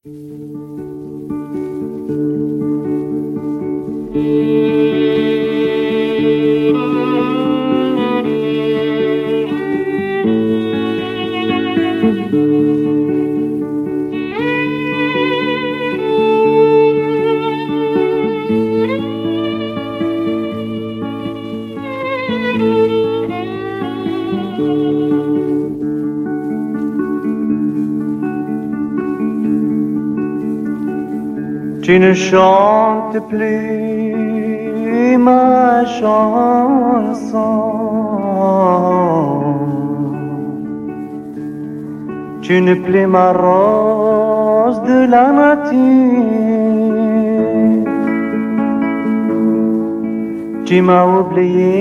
Tu ne chantes plus ma chanson, tu n'es plus ma rose de la nature, tu m'as oublié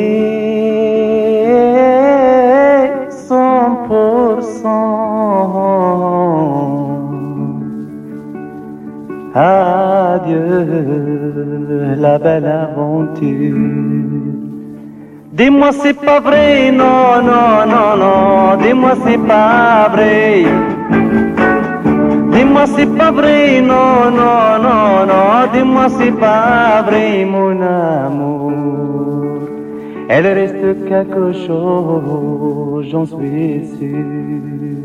100%. Adieu, la belle aventure. Dis-moi c'est pas vrai, non, non, non, non. Dis-moi c'est pas vrai. Dis-moi c'est pas vrai, non, non, non, non. Dis-moi c'est pas vrai, mon amour. Elle reste quelque chose, j'en suis sûr.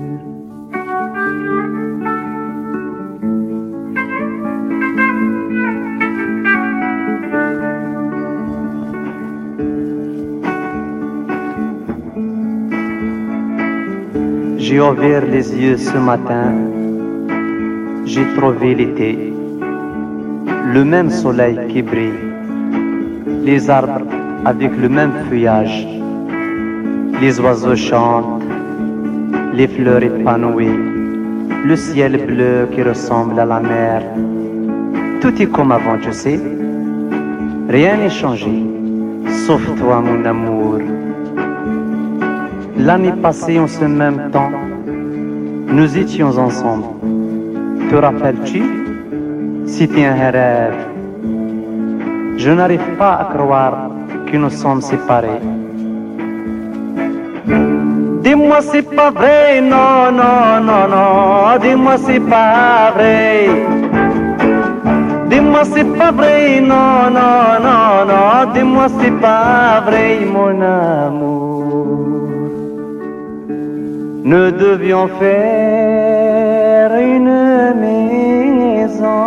J'ai ouvert les yeux ce matin, j'ai trouvé l'été, le même soleil qui brille, les arbres avec le même feuillage, les oiseaux chantent, les fleurs épanouies, le ciel bleu qui ressemble à la mer. Tout est comme avant, tu sais, rien n'est changé, sauf toi mon amour. L'année passée, en ce même temps, nous étions ensemble. Te rappelles-tu? C'était un rêve. Je n'arrive pas à croire que nous sommes séparés. Dis-moi c'est pas vrai, non, non, non, non. Dis-moi c'est pas vrai. Dis-moi c'est pas vrai, non, non, non, non. Dis-moi c'est pas vrai, mon amour. Nous devions faire une maison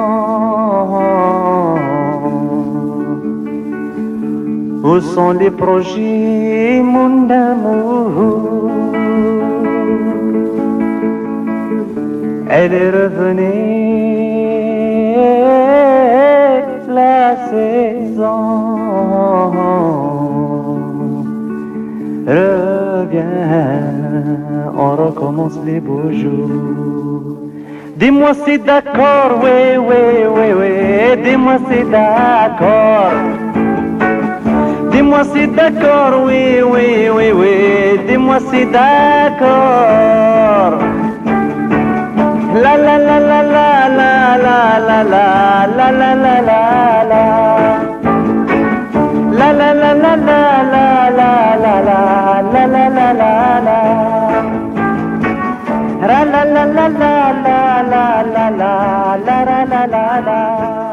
où sont les projets, mon amour. Elle est revenue la saison. Reviens, on recommence les beaux jours. Dis-moi c'est d'accord, oui, oui, oui, oui. Dis-moi c'est d'accord. Dis-moi c'est d'accord, oui, oui, oui, oui. Dis-moi c'est d'accord. La la la la la la la la la la la la la la. La la la la la la la la la la la la la la. La la la la la la la la la la la la la.